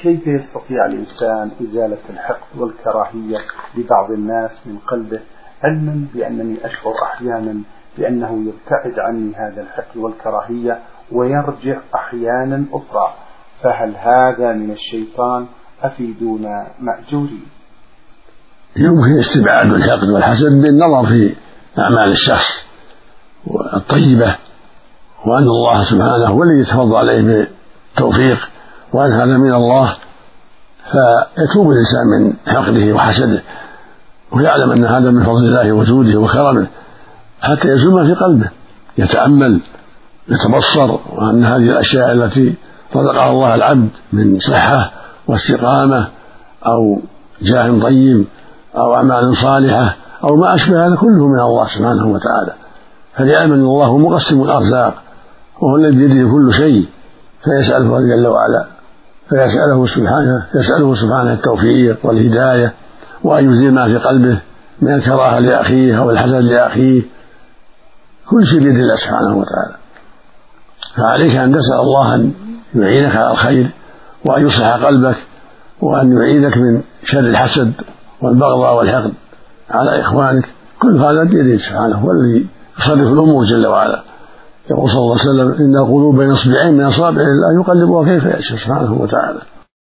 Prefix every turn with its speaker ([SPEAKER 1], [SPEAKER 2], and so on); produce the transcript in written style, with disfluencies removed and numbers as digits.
[SPEAKER 1] كيف يستطيع الإنسان إزالة الحقد والكراهية لبعض الناس من قلبه، علما بأنني أشعر أحيانا بأنه يبتعد عني هذا الحقد والكراهية ويرجع أحيانا أخرى، فهل هذا من الشيطان؟ أفيدونا مأجورين.
[SPEAKER 2] يمكن استبعاد الحقد والحسد بالنظر في أعمال الشخص الطيبة، وأن الله سبحانه هو الذي يتفضل عليه بالتوفيق، وأن هذا من الله، فيتوب الإنسان من حقده وحسده ويعلم أن هذا من فضل الله وجوده وكرمه، حتى يزول ما في قلبه، يتأمل يتبصر، وأن هذه الأشياء التي رزقها الله العبد من صحة واستقامة أو جاه طيب أو أعمال صالحة أو ما أشبه هذا كله من الله سبحانه وتعالى، فليعلم أن الله هو مقسم الأرزاق وهو الذي بيده كل شيء، فيسأله جل وعلا، يسأله سبحانه التوفيق والهداية، وأن يزيل ما في قلبه من الكراهة لأخيه أو الحسد لأخيه، كل شيء بيد الله سبحانه وتعالى. فعليك أن تسأل الله أن يعينك على الخير وأن يصلح قلبك وأن يعيذك من شر الحسد والبغضاء والحقد على إخوانك، كل هذا بيده سبحانه، هو الذي يصرف الأمور جل وعلا. يقول صلى الله عليه وسلم: إن القلوب بين إصبعين من أصابع الله يقلبها كيف يشاء سبحانه وتعالى.